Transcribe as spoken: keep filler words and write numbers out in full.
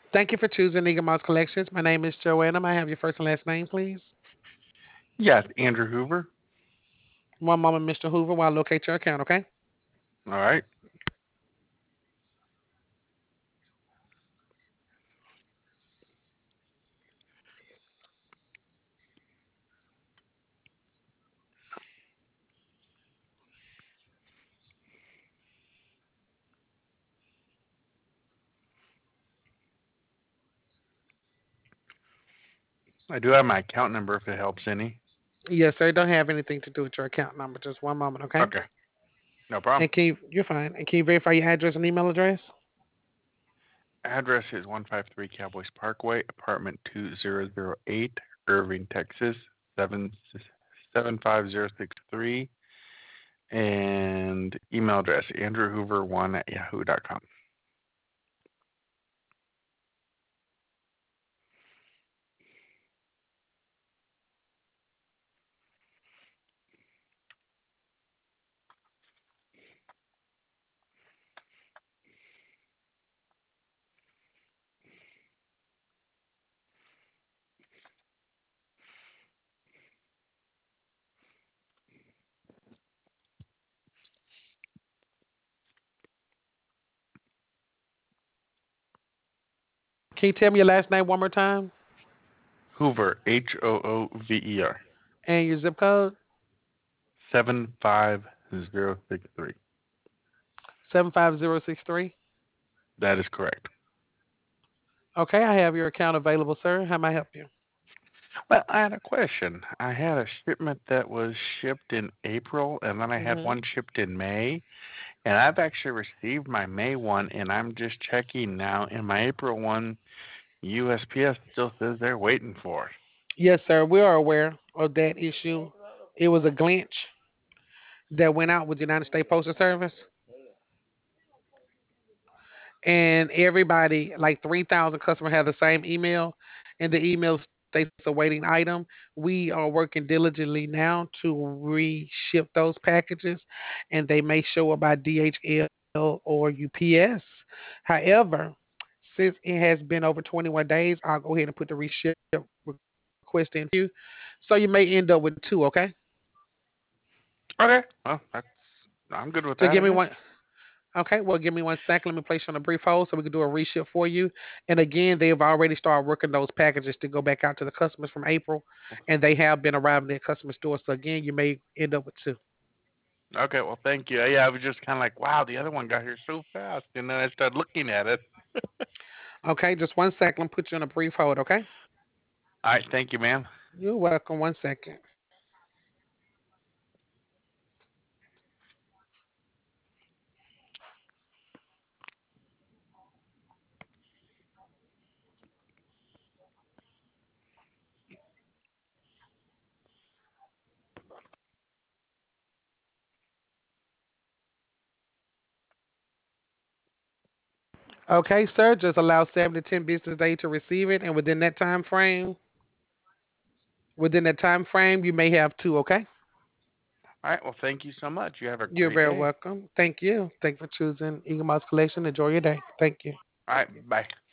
Thank you for choosing Eagle Mouse Collections. My name is Joanna. May I have your first and last name, please? Yes, Andrew Hoover. One moment, Mister Hoover, while I locate your account, okay? All right. I do have my account number if it helps any. Yes, sir. It don't have anything to do with your account number. Just one moment, okay? Okay, no problem. And can you, you're fine. And can you verify your address and email address? Address is one five three Cowboys Parkway, apartment two zero zero eight, Irving, Texas seven seven five zero six three, and email address Andrew Hoover one at yahoo dot com. Can you tell me your last name one more time? Hoover H O O V E R And your zip code? seven five zero six three. seven five zero six three. That is correct. Okay, I have your account available, sir. How may I help you? Well, I had a question. I had a shipment that was shipped in April, and then I had hmm one shipped in May, and I've actually received my May one, and I'm just checking now. In my April one, U S P S still says they're waiting for it. Yes, sir. We are aware of that issue. It was a glitch that went out with the United States Postal Service, and everybody, like three thousand customers, have the same email, and the email states awaiting item. We are working diligently now to reship those packages, and they may show up by D H L or U P S. However, since it has been over twenty-one days, I'll go ahead and put the reship request in for you. So you may end up with two, okay? Okay, well, that's I'm good with So that, give I me guess. one. Okay, well, give me one second. Let me place you on a brief hold so we can do a reship for you. And again, they've already started working those packages to go back out to the customers from April, and they have been arriving at customer stores. So again, you may end up with two. Okay, well, thank you. Yeah, I was just kind of like, wow, the other one got here so fast, and then I started looking at it. Okay, just one second. Let me put you on a brief hold. Okay, All right, thank you, ma'am. you're welcome. One second. Okay, sir, just allow seven to ten business days to receive it, and within that time frame, within that time frame, you may have two. Okay, All right, well, thank you so much. You have a you're great very day. welcome. Thank you. Thank you for choosing Eagle Mouse Collection. Enjoy your day. Thank you. All right, bye.